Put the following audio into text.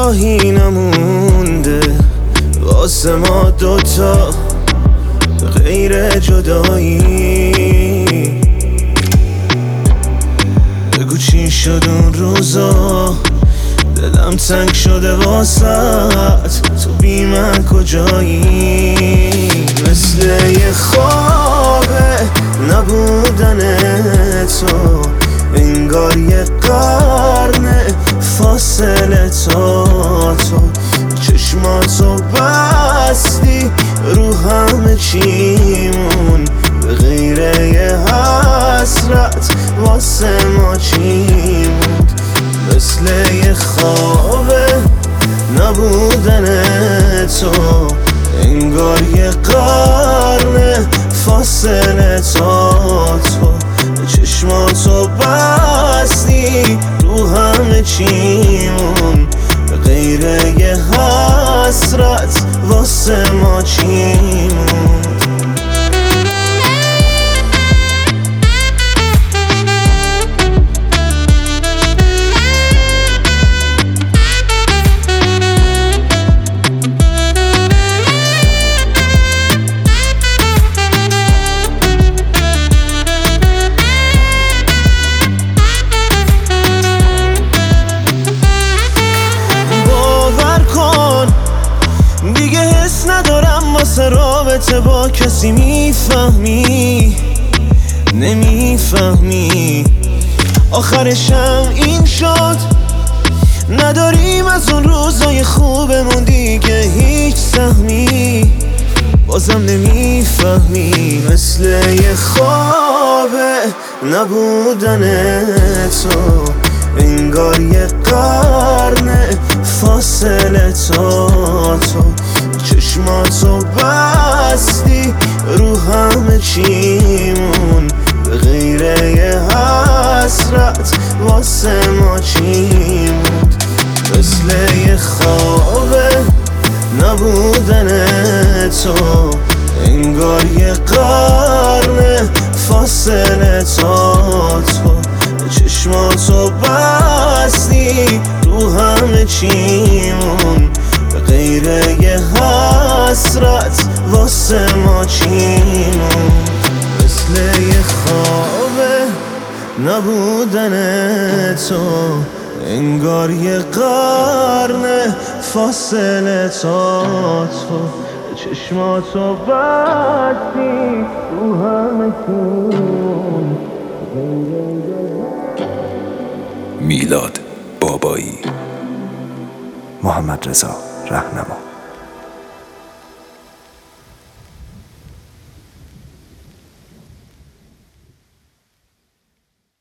راهی نمونده واسه ما دوتا غیر جدایی. بگو چی شد اون روزا، دلم تنگ شده واسط، تو بی من کجایی؟ مثل یه خوابه نبودن تو، انگار یه قرن فاصله تا تو. چشماتو بستی رو همه چیمون، به غیر یه حسرت واسه ما چی موند؟ مثل یه خوابه نبودن تو، انگار یه قرن فاصله تا تو. چشماتو بستی رو همه چیمون، به غیر یه حسرت واسه ما چی موند؟ دیگه حس ندارم واسه رابطه با کسی، میفهمی نمیفهمی؟ آخرشم این شد، نداریم از اون روزای خوبمون دیگه هیچ سهمی، بازم نمیفهمی. مثل یه خوابه نبودن تو، انگار یه قرن فاصله تا تو. چشماتو بستی رو همه چیمون، به غیر یه حسرت واسه ما چی موند؟ مثل یه خوابه نبودن تو، انگار یه قرن فاصله تا تو. چشماتو بستی رو همه چیمون، به غیر یه حسرت واسه ما چی موند؟ مثل یه خوابه نبودن تو، انگار یه قرن فاصله تا تو. چشماتو بستی رو همه چیمون. میلاد بابایی، محمد رضا رهنما.